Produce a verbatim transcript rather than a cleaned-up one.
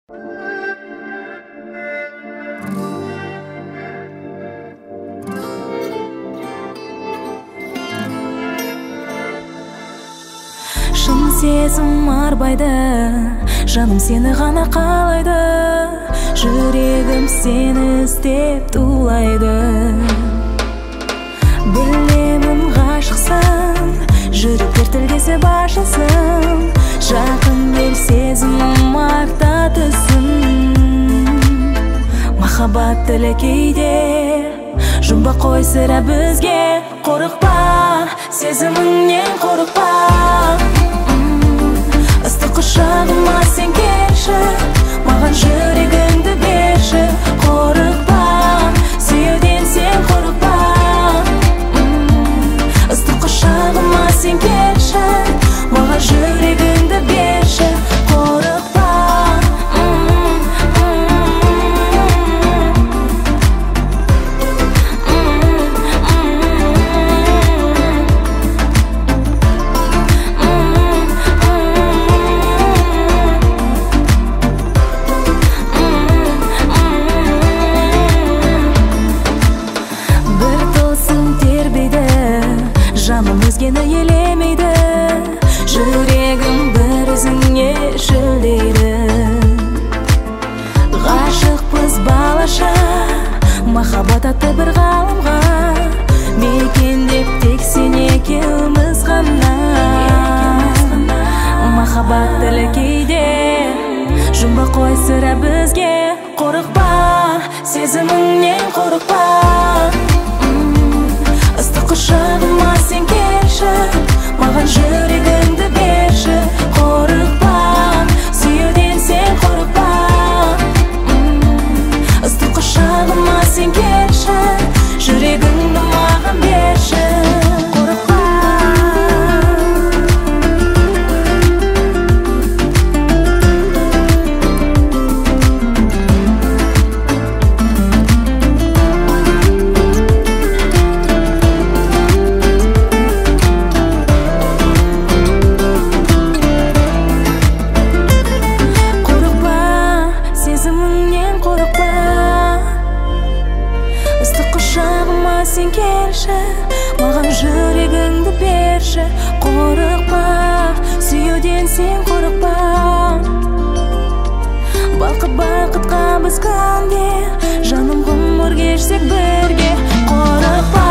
Шын сезім арбайды, жаным сені ғана қалайды, жүрегім сені іздеп тулайды. Білемін ғашықсың, жүректер тілдесіп ашылсын, жақын бел сезімім арта түсін. Махаббат тілі кейде жұмбақ қой сірә бізге. Қорықпа, сезіміңнен қорықпа, ыстық құшағыма сен келші, маған жүрегіңді берші. Қорықпа, сүюден сен қорықпа, ыстық құшағыма сен келші, маған жүрегіңді берші. Қорықпа, жаным өзгені елемейді, жүрегім бір өзіңе шөлдейді. Ғашықпыз балаша, махаббат атты бір ғалымға, мекендеп тек сен екеуміз ғана. Махаббат тілі кейде жұмбақ қой сірә бізге. Қорықпа, сезіміңнен қорықпа, ыстық құшағыма сен келші, маған жүрегіңді берші. Қорықпа, сүюден сен қорықпа, ыстық құшағыма сен келші, жүрегіңді маған берші. Қорықпа, сен келші, маған жүрегіңді берші. Қорықпа, сүюден сен қорықпа, бақыт-бақытқа біз күнде, жаным ғұмыр кешсек бірге. Қорықпа,